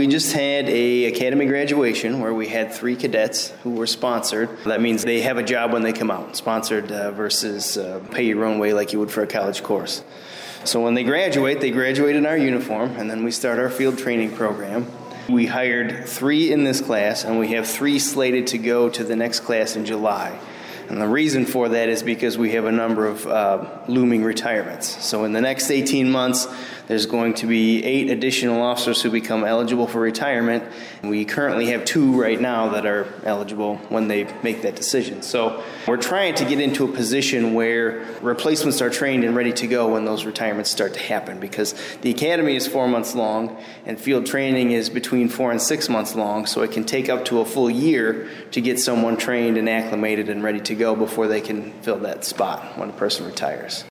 We just had a academy graduation where we had 3 cadets who were sponsored. That means they have a job when they come out, sponsored versus pay your own way like you would for a college course. So when they graduate in our uniform, and then we start our field training program. We hired 3 in this class, and we have 3 slated to go to the next class in July. And the reason for that is because we have a number of looming retirements. So in the next 18 months, there's going to be 8 additional officers who become eligible for retirement. And we currently have 2 right now that are eligible when they make that decision. So we're trying to get into a position where replacements are trained and ready to go when those retirements start to happen, because the academy is 4 months long and field training is between 4 and 6 months long, so it can take up to a full year to get someone trained and acclimated and ready to go before they can fill that spot when a person retires.